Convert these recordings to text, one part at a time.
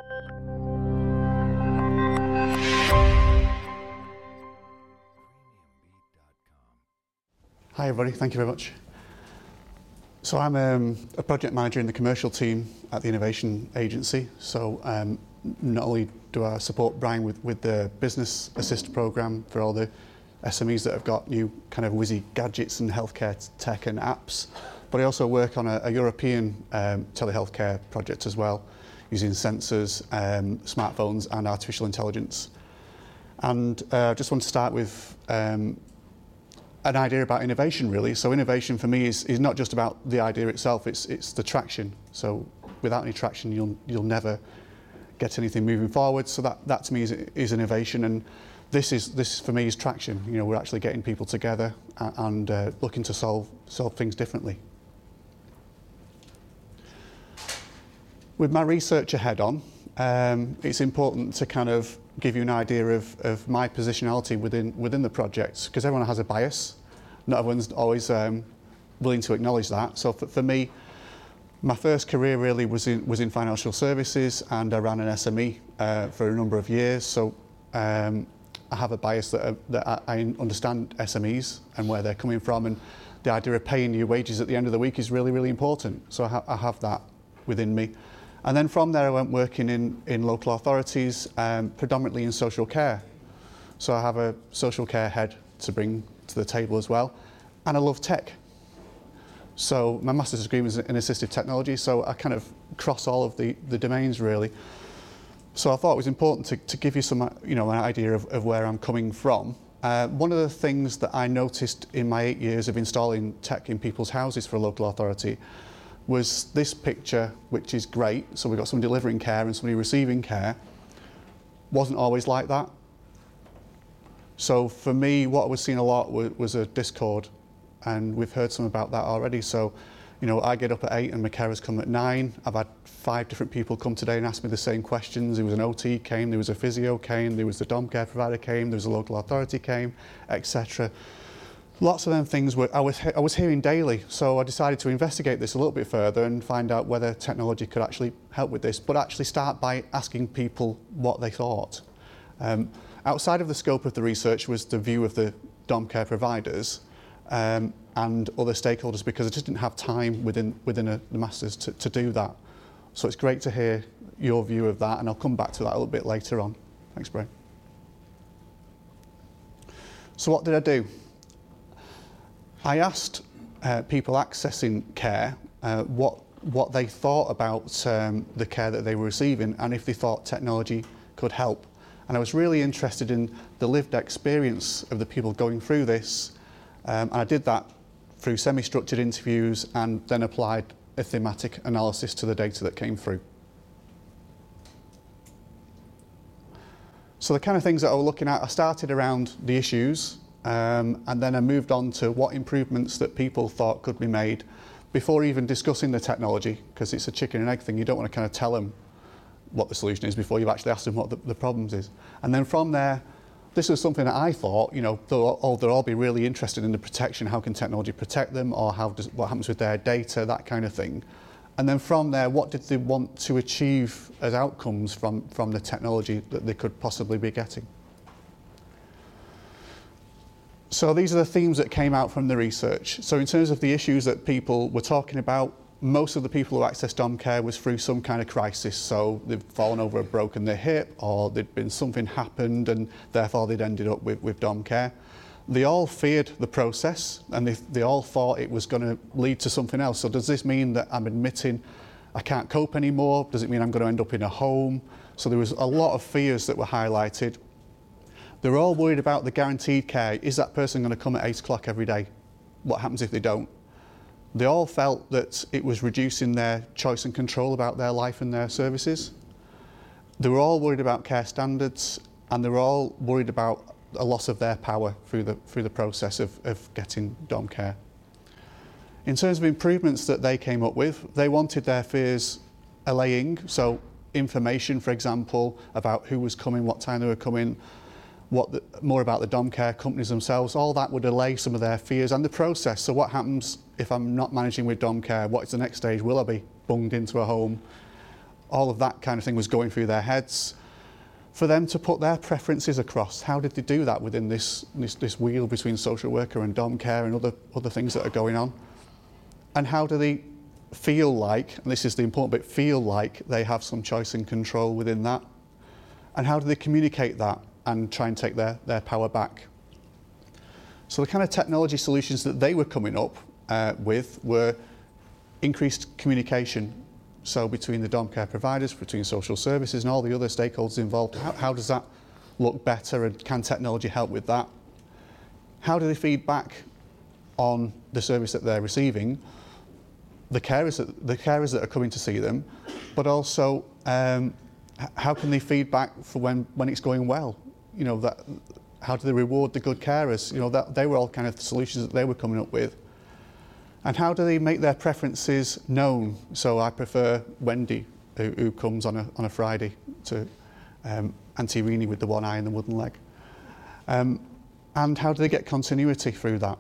Hi everybody, thank you very much. So I'm a project manager in the commercial team at the Innovation Agency. So not only do I support Brian with the Business Assist programme for all the SMEs that have got new kind of whizzy gadgets and healthcare tech and apps, but I also work on a European telehealthcare project as well, using sensors, smartphones and artificial intelligence. And I just want to start with an idea about innovation, really. So innovation for me is not just about the idea itself, it's the traction. So without any traction, you'll never get anything moving forward. So that to me is innovation, and this for me is traction. You know, we're actually getting people together and looking to solve things differently. With my research ahead on, it's important to kind of give you an idea of my positionality within the project, because everyone has a bias. Not everyone's always willing to acknowledge that. So for me, my first career really was in financial services, and I ran an SME for a number of years. So I have a bias that I understand SMEs and where they're coming from, and the idea of paying your wages at the end of the week is really, really important. So I have that within me. And then from there I went working in local authorities, predominantly in social care. So I have a social care head to bring to the table as well. And I love tech. So my master's degree was in assistive technology, so I kind of cross all of the domains really. So I thought it was important to give you some, an idea of where I'm coming from. One of the things that I noticed in my 8 years of installing tech in people's houses for a local authority was this picture, which is great. So we've got somebody delivering care and somebody receiving care. Wasn't always like that. So for me, what I was seeing a lot was a discord, and we've heard some about that already. So, I get up at 8 and my carers come at 9. I've had 5 different people come today and ask me the same questions. There was an OT came, there was a physio came, there was the dom care provider came, there was a local authority came, etc. Lots of them things I was hearing daily, so I decided to investigate this a little bit further and find out whether technology could actually help with this, but actually start by asking people what they thought. Outside of the scope of the research was the view of the dom care providers and other stakeholders, because I just didn't have time within the masters to do that. So it's great to hear your view of that, and I'll come back to that a little bit later on. Thanks, Brian. So what did I do? I asked people accessing care what they thought about the care that they were receiving, and if they thought technology could help. And I was really interested in the lived experience of the people going through this, and I did that through semi-structured interviews and then applied a thematic analysis to the data that came through. So the kind of things that I was looking at, I started around the issues, and then I moved on to what improvements that people thought could be made before even discussing the technology, because it's a chicken and egg thing. You don't want to kind of tell them what the solution is before you've actually asked them what the problems is. And then from there, this was something that I thought, they'll all be really interested in the protection. How can technology protect them, or what happens with their data, that kind of thing. And then from there, what did they want to achieve as outcomes from the technology that they could possibly be getting? So these are the themes that came out from the research. So in terms of the issues that people were talking about, most of the people who accessed dom care was through some kind of crisis. So they've fallen over or broken their hip, or there'd been something happened and therefore they'd ended up with dom care. They all feared the process, and they all thought it was going to lead to something else. So does this mean that I'm admitting I can't cope anymore? Does it mean I'm going to end up in a home? So there was a lot of fears that were highlighted. They were all worried about the guaranteed care. Is that person going to come at 8 o'clock every day? What happens if they don't? They all felt that it was reducing their choice and control about their life and their services. They were all worried about care standards, and they were all worried about a loss of their power through the process of getting dom care. In terms of improvements that they came up with, they wanted their fears allaying, so information, for example, about who was coming, what time they were coming, more about the dom care companies themselves. All that would allay some of their fears and the process. So what happens if I'm not managing with dom care? What is the next stage? Will I be bunged into a home? all of that kind of thing was going through their heads. For them to put their preferences across, how did they do that within this wheel between social worker and dom care and other things that are going on? And how do they feel like, and this is the important bit, feel like they have some choice and control within that? And how do they communicate that and try and take their power back? So the kind of technology solutions that they were coming up with were increased communication. So between the dom care providers, between social services and all the other stakeholders involved, how does that look better, and can technology help with that? How do they feed back on the service that they're receiving, the carers that are coming to see them, but also how can they feed back for when it's going well? You know, that, how do they reward the good carers? You know, that they were all kind of the solutions that they were coming up with. And how do they make their preferences known? So I prefer Wendy, who comes on a Friday, to Auntie Reenie with the one eye and the wooden leg. And how do they get continuity through that?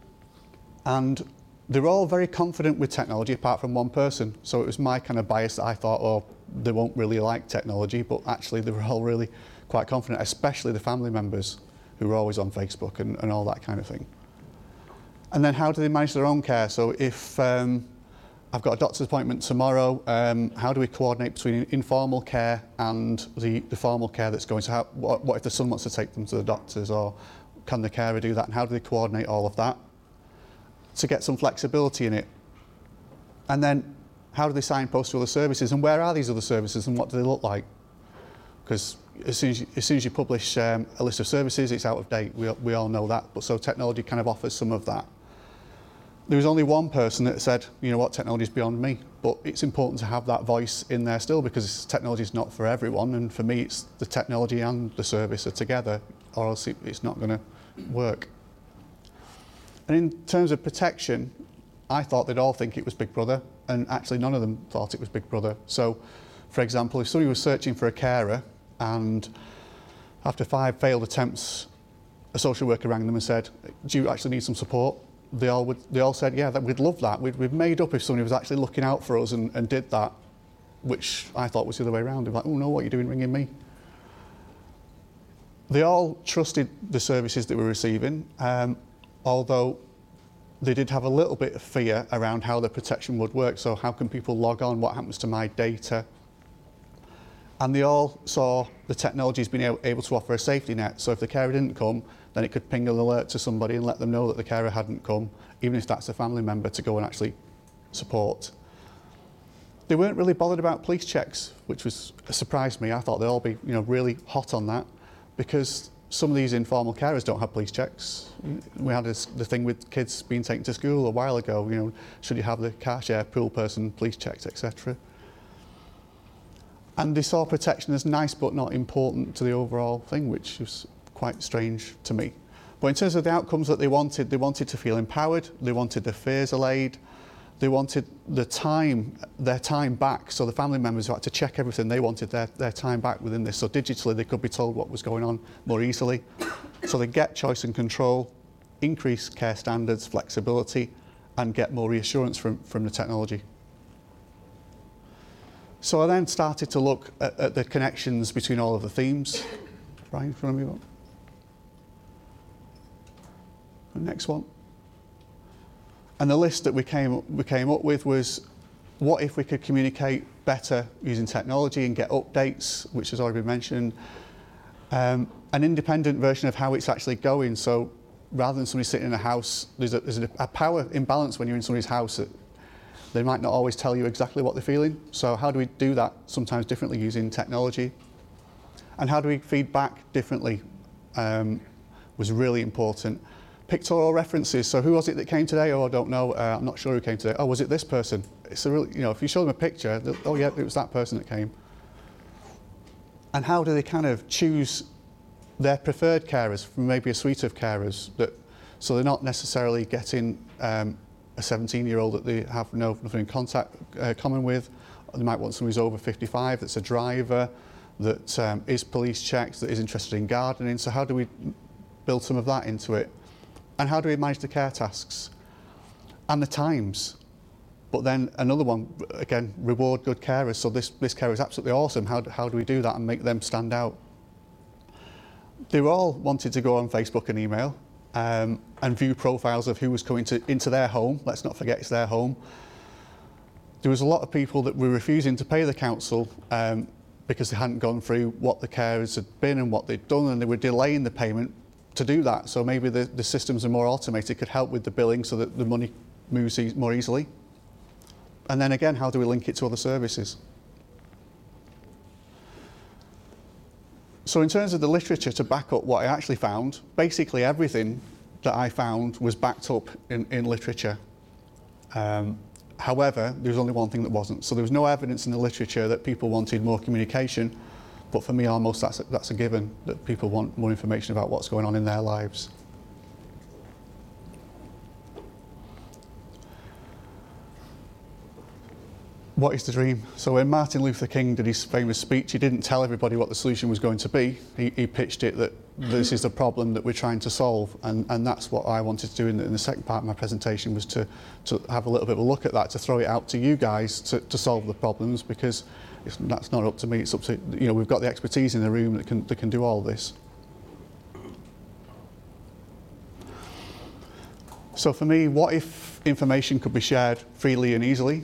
And they're all very confident with technology, apart from one person. So it was my kind of bias that I thought, oh, they won't really like technology, but actually they were all really quite confident, especially the family members who were always on Facebook and all that kind of thing. And then how do they manage their own care? So if I've got a doctor's appointment tomorrow, how do we coordinate between informal care and the formal care that's going to happen? What if the son wants to take them to the doctors, or can the carer do that? And how do they coordinate all of that to get some flexibility in it? And then how do they signpost to other services, and where are these other services and what do they look like? Because as soon as you publish a list of services, it's out of date. We all know that, but so technology kind of offers some of that. There was only one person that said, you know what, technology is beyond me, but it's important to have that voice in there still, because technology is not for everyone, and for me it's the technology and the service are together, or else it's not going to work. And in terms of protection, I thought they'd all think it was Big Brother, and actually none of them thought it was Big Brother. So, for example, if somebody was searching for a carer and after 5 failed attempts, a social worker rang them and said, do you actually need some support? They all said, yeah, we'd love that. We've made up if somebody was actually looking out for us and did that, which I thought was the other way around. They're like, oh no, what are you doing ringing me? They all trusted the services that we were receiving, although they did have a little bit of fear around how the protection would work. So how can people log on? What happens to my data? And they all saw the technology as being able to offer a safety net. So if the carer didn't come, then it could ping an alert to somebody and let them know that the carer hadn't come, even if that's a family member, to go and actually support. They weren't really bothered about police checks, which surprised me. I thought they'd all be, you know, really hot on that, because some of these informal carers don't have police checks. We had the thing with kids being taken to school a while ago, you know, should you have the car share pool person police checked, etc. And they saw protection as nice but not important to the overall thing, which was quite strange to me. But in terms of the outcomes that they wanted to feel empowered, they wanted their fears allayed, they wanted their time back. So the family members who had to check everything, they wanted their time back within this. So digitally they could be told what was going on more easily. So they get choice and control, increase care standards, flexibility, and get more reassurance from the technology. So I then started to look at the connections between all of the themes. Brian, if you want to move on. The next one. And the list that we came up with was, what if we could communicate better using technology and get updates, which has already been mentioned, an independent version of how it's actually going. So rather than somebody sitting in a house, there's a power imbalance when you're in somebody's house. That they might not always tell you exactly what they're feeling. So how do we do that sometimes differently using technology? And how do we feed back differently was really important. Pictorial references. So who was it that came today? Oh, I don't know. I'm not sure who came today. Oh, was it this person? It's a really, you know, if you show them a picture, oh yeah, it was that person that came. And how do they kind of choose their preferred carers from maybe a suite of carers, so they're not necessarily getting a 17-year-old that they have nothing in common with. They might want somebody who's over 55 that's a driver, that is police checked, that is interested in gardening. So how do we build some of that into it? And how do we manage the care tasks? And the times. But then another one, again, reward good carers. So this carer is absolutely awesome. How do we do that and make them stand out? They were all wanted to go on Facebook and email and view profiles of who was coming into their home. Let's not forget it's their home. There was a lot of people that were refusing to pay the council because they hadn't gone through what the carers had been and what they'd done, and they were delaying the payment to do that. So maybe the systems are more automated, could help with the billing so that the money moves more easily. And then again, how do we link it to other services? So in terms of the literature to back up what I actually found, basically everything that I found was backed up in literature. However, there was only one thing that wasn't. So there was no evidence in the literature that people wanted more communication, but for me almost that's a given, that people want more information about what's going on in their lives. What is the dream? So when Martin Luther King did his famous speech, he didn't tell everybody what the solution was going to be. He pitched it that this is the problem that we're trying to solve, and that's what I wanted to do in the second part of my presentation, was to have a little bit of a look at that, to throw it out to you guys to solve the problems, because that's not up to me. It's up to, we've got the expertise in the room that can do all this. So for me, what if information could be shared freely and easily?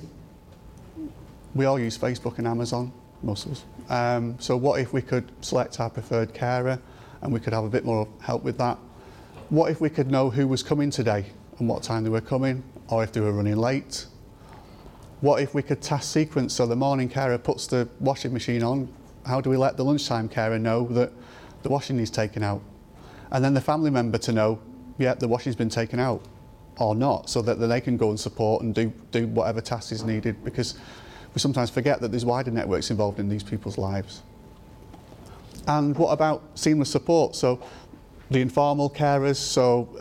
We all use Facebook and Amazon, most of us. So what if we could select our preferred carer and we could have a bit more help with that? What if we could know who was coming today and what time they were coming, or if they were running late? What if we could task sequence, so the morning carer puts the washing machine on, how do we let the lunchtime carer know that the washing is taken out? And then the family member to know, yeah, the washing's been taken out or not, so that they can go and support and do whatever task is needed, because we sometimes forget that there's wider networks involved in these people's lives. And what about seamless support? So the informal carers, so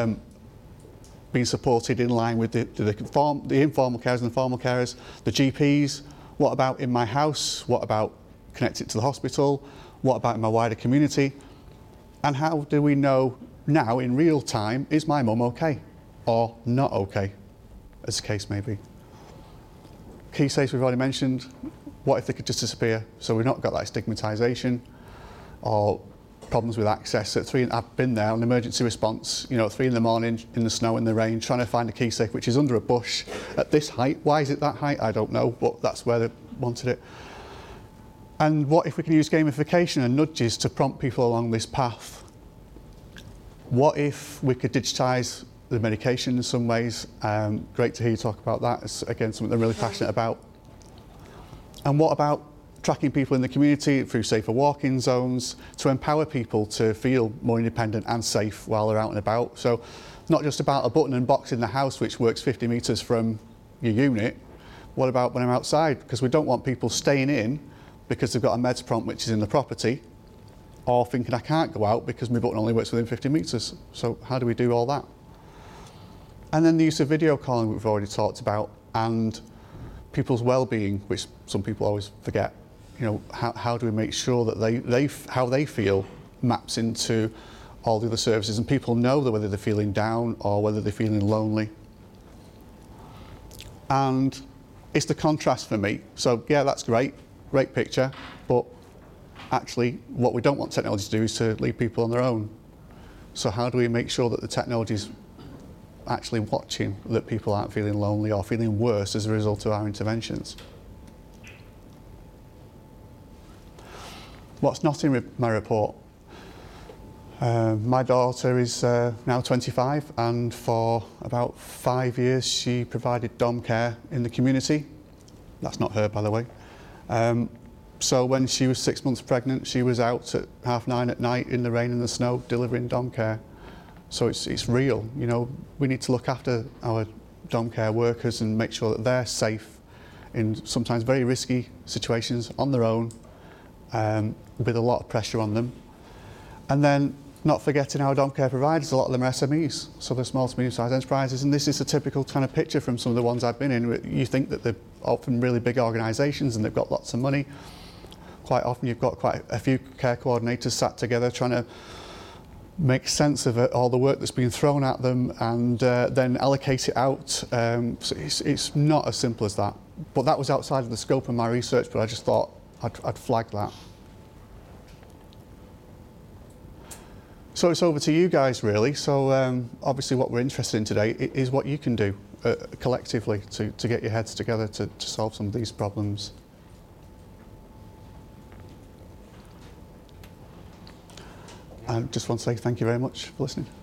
being supported in line with the informal carers and the formal carers, the GPs. What about in my house? What about connected to the hospital? What about in my wider community? And how do we know now in real time, is my mum okay or not okay, as the case may be? Key safes we've already mentioned. What if they could just disappear? So we've not got that stigmatisation or problems with access. At 3, I've been there on emergency response, at 3 in the morning in the snow and the rain, trying to find a key safe which is under a bush at this height. Why is it that height? I don't know, but that's where they wanted it. And what if we can use gamification and nudges to prompt people along this path? What if we could digitise the medication in some ways? Great to hear you talk about that. It's again something I'm really passionate about. And what about tracking people in the community through safer walking zones to empower people to feel more independent and safe while they're out and about? So not just about a button and box in the house which works 50 metres from your unit. What about when I'm outside? Because we don't want people staying in because they've got a meds prompt which is in the property, or thinking I can't go out because my button only works within 50 metres. So how do we do all that? And then the use of video calling we've already talked about, and people's well-being, which some people always forget. How do we make sure that how they feel maps into all the other services, and people know that whether they're feeling down or whether they're feeling lonely. And it's the contrast for me. So yeah, that's great picture, but actually what we don't want technology to do is to leave people on their own. So how do we make sure that the technology is actually watching that people aren't feeling lonely or feeling worse as a result of our interventions? What's not in my report? My daughter is now 25, and for about 5 years she provided dom care in the community. That's not her, by the way. So when she was 6 months pregnant, she was out at 9:30 at night in the rain and the snow delivering dom care. So it's real. We need to look after our dom care workers and make sure that they're safe in sometimes very risky situations on their own, with a lot of pressure on them. And then not forgetting our dom care providers, a lot of them are SMEs, so they're small to medium-sized enterprises, and this is a typical kind of picture from some of the ones I've been in. You think that they're often really big organisations and they've got lots of money. Quite often you've got quite a few care coordinators sat together trying to make sense of it, all the work that's been thrown at them, and then allocate it out. So it's not as simple as that. But that was outside of the scope of my research, but I just thought I'd flag that. So it's over to you guys, really. So obviously what we're interested in today is what you can do collectively to get your heads together to solve some of these problems. I just want to say thank you very much for listening.